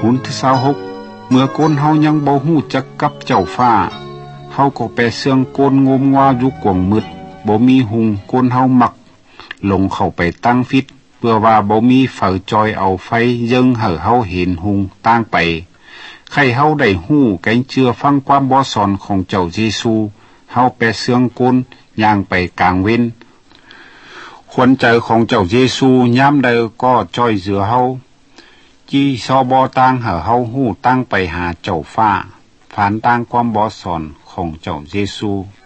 หุนที่26เมื่อก้นเฮายังบ่ฮู้จักกับเจ้าฟ้าเฮาก็แปเสื่องก้นงมงาอยู่กวงมืดบ่มีหุงก้นเฮามักลงเข้าไปตั้งฟิตเพื่อว่าบ่มีเฝ้าจอยเอาไฟยังให้เฮาเห็นหุงตั้งไปใครเฮาได้ฮู้แกงเชื่อฟังความบ่สอนของเจ้าเยซูเฮาแปเสื่องก้นย่างไปกลางเว้นควรใจของเจ้าเยซูยามใดก็จ้อยเสือเฮาจีซอบ่ต่างหาเฮาฮู้ตั้งไปหาเจ้าฟ้าผ่านต่างความบ่สอนของเจ้าเยซู